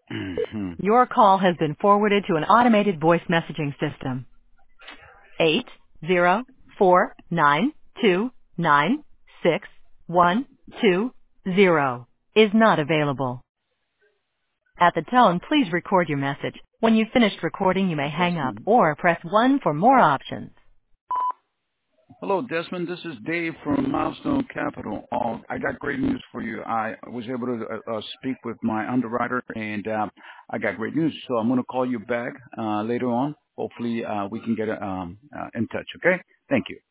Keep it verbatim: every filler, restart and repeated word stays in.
Mhm. Your call has been forwarded to an automated voice messaging system. Eight zero four nine two nine six one two zero is not available. At the tone, please record your message. When you've finished recording, you may hang up Desmond. or press one for more options. Hello, Desmond. This is Dave from Milestone Capital. Uh, I got great news for you. I was able to uh, uh, speak with my underwriter, and uh, I got great news. So I'm going to call you back uh, later on. Hopefully, uh, we can get uh, um, uh, in touch. Okay? Thank you.